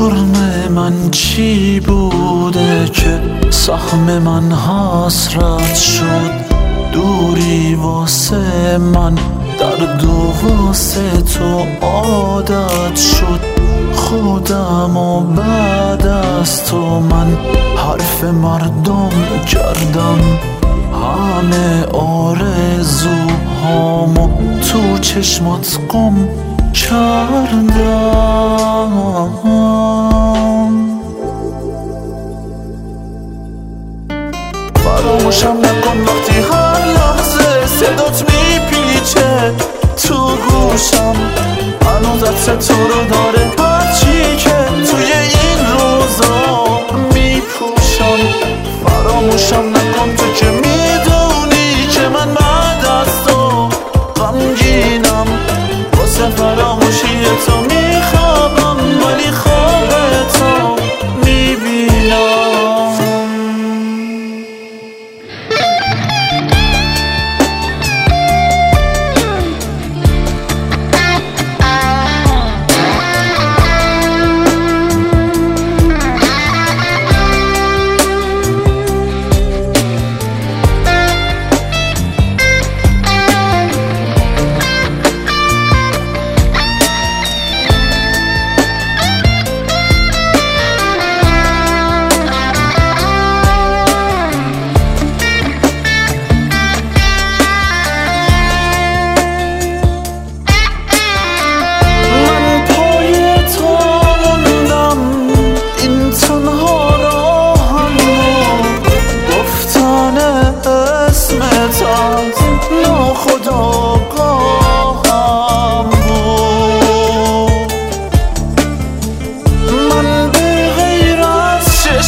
جرم من چی بوده که سهم من حسرت شد؟ دوری واسه من درد و واسه تو عادت شد. خودم و بعد از تو من حرف مردم کردم، همه آرزوهامو تو چشمات گم کردم. فراموشم نکن وقتی هر لحظه صدات میپیچه تو گوشم، هنوز عطر تو رو داره هرچی که توی این روزا میپوشم. فراموشم نکن تو که میدونی که من بعد از تو غمگینم، واسه فراموشی تو میخوابم ولی خواب تو میبینم. ناخودآگاهم بود من به غیر از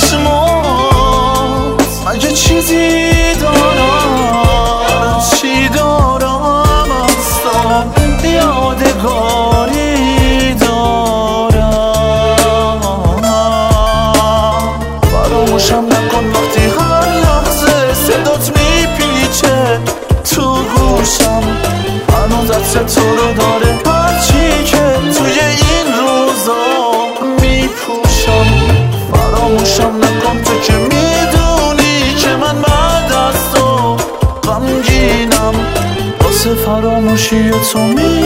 چشمات مگه چیزی دارم؟ چی دارم از تو یادگاری دارم؟ فراموشم نکن وقتی هر لحظه صدات میپیچه تو گوشم، هنوز عطر تو رو داره هرچی که توی این روزا میپوشم. فراموشم نکن تو که میدونی که من بعد از تو غمگینم، واسه فراموشی تو